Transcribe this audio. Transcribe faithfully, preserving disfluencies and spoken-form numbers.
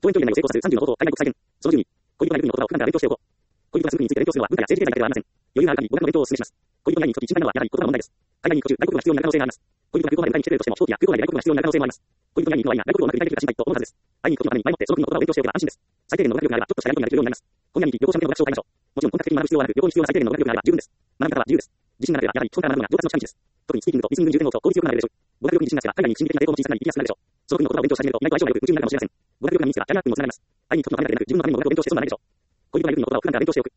登園距離内を成功させるさんじゅうの方法、海外国際編。そのじゅうに、恋人がいる国の言葉を普段から勉強しておこう。恋人が住む国について勉強するのは文化や政治経済だけではありません。余裕がある限り語学の勉強をお勧めします。恋人がいないにとき心配なのはやはり言葉の問題です。海外に行く途中、外国語が必要になる可能性があります。恋人が空港まで迎えに来てくれるとしても、飛行機や空港内で外国語が必要になる可能性もあります。恋人がいない人は今、外国語をうまく理解できるか心配と思うはずです。会いに行くことのために前もってその国の言葉を勉強しておけば安心です。最低限の語学力があれば、ちょっとしたやりとりができるようになります。今夜に行き、旅行者向けの学習を変えましょう。もちろん本格的に学ぶ必要はなく、旅行に必要な最低限の語学力があれば十分です。学び方は自由です。自信がなければ、やはり基本から学ぶのが上達の近道です。特にスピーキングとリスニングに重点を置くと効率よくなれるでしょう。語学力に自信がつけば、海外に心理的な抵抗も小さくなり、行きやすくなるでしょう。その国の言葉を勉強し始めると、意外と相性が良く夢中になるかもしれません。語学力が身につけば、キャリアアップにもつながります。会いに行く時のためだけでなく、自分のためにも語学を勉強して損はないでしょう。恋人がいる国の言葉を普段から勉強しておく。